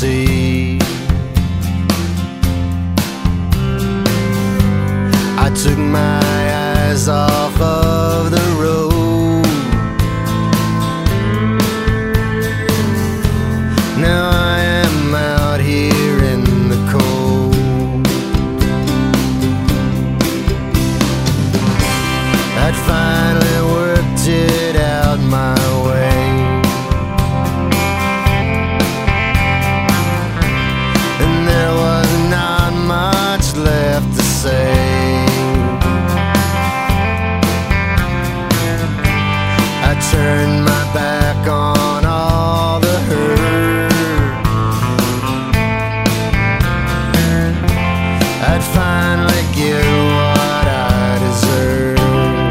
see. I took my eyes off of the road. Now I am out here in the cold. I'd finally worked it out my way, and there was not much left to say. I turned my back on all the hurt. I'd finally get what I deserve.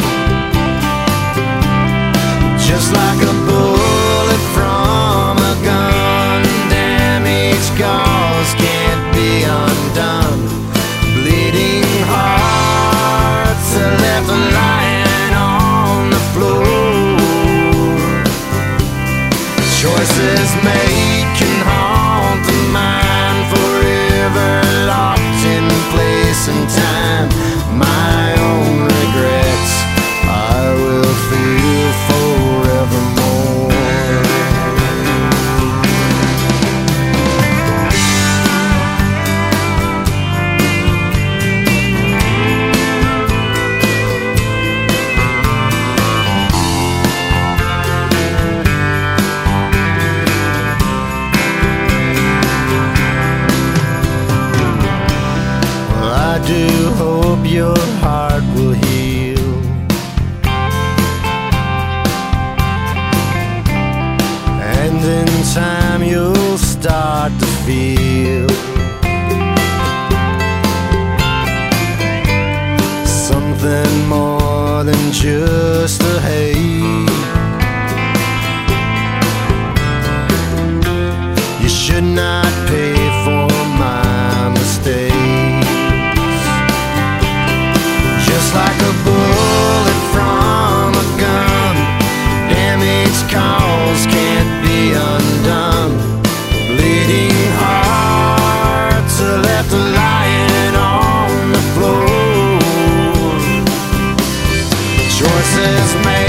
Just like a bullet from a gun, damaged scars can't be undone. Bleeding hearts are left lying on the floor. Choices made can haunt the mind, forever locked in place and time. My own regrets I will feel forevermore. I do hope your heart will heal, and in time you'll start to feel something more than just a hate. You should not pay for my mistakes. Just like a bullet from a gun, damaged cause can't be undone. Bleeding hearts are left lying on the floor. Choices made